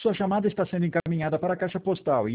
Sua chamada está sendo encaminhada para a caixa postal e